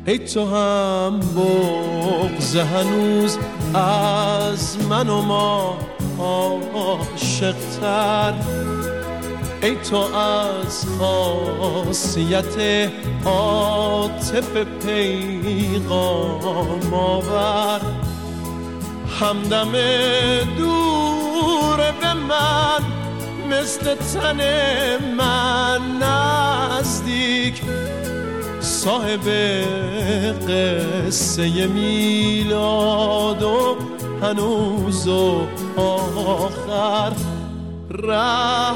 ای تو هم بغض هنوز از من و ما عاشق‌تر، ای تو از خاصیت عاطفه پیغام آور، همدم دور به من مثل تن من نزدیک، صاحب قصه میلاد و هنوز و آخر، رحم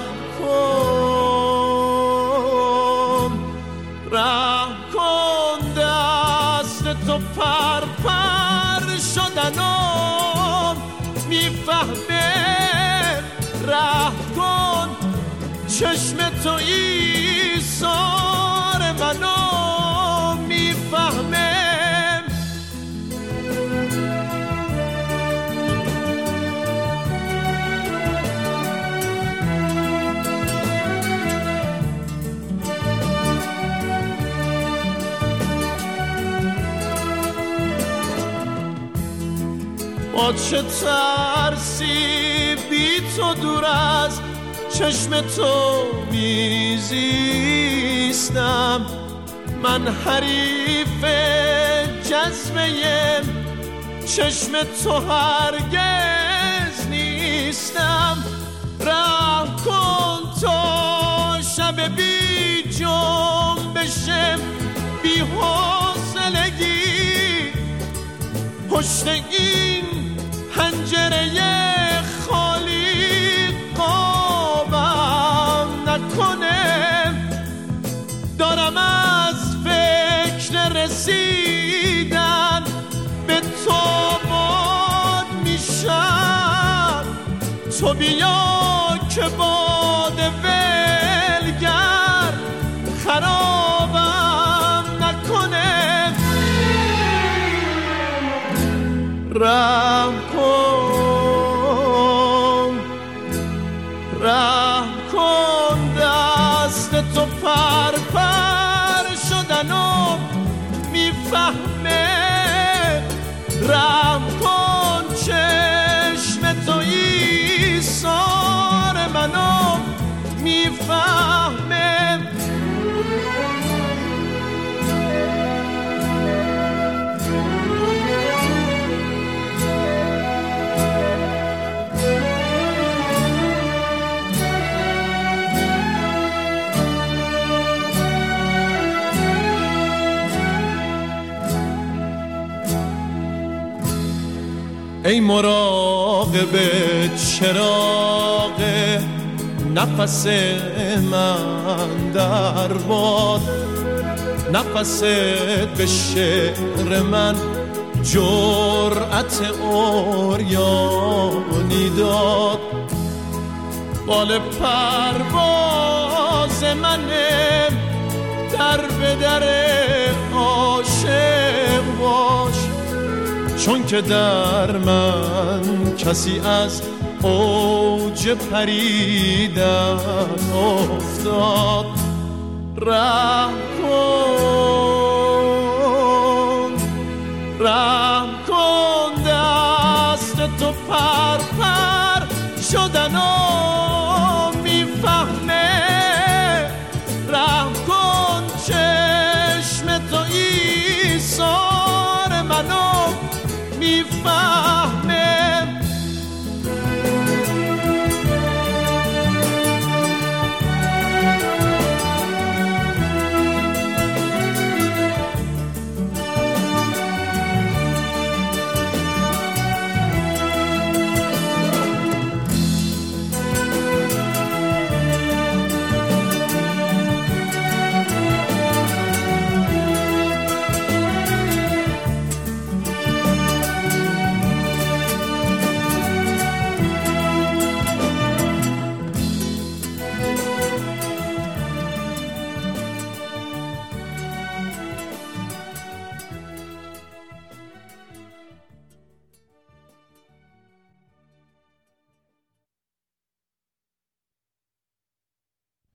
کن دست تو پر پر شدنم میفهمه، رحم کن چشم تو ایثار منو میفهمه. با چه ترسی بی تو دور از چشم تو میزیستم، من حریف جذبه چشم تو هرگز نیستم، رحم کن تا شب بی جنبش بی حوصلگی پشت این پنجره خالی قابم نکنه، دارم از فکر رسیدن به تو باد میشم، تو بیا که باد ولگر خرابم نکنه، رحم کن دست تو پر پر شدنم میفهمه، رحم کن چشم تو ایثار منو میفهمه. ای مراقب چراغ نفس من در باد، نفست به شعر من جرأت عریانی داد، بال پرواز منه در به در عاشق باش، چون که در من کسی از اوج پریدن افتاد، رحم کن دست تو پر پر شدن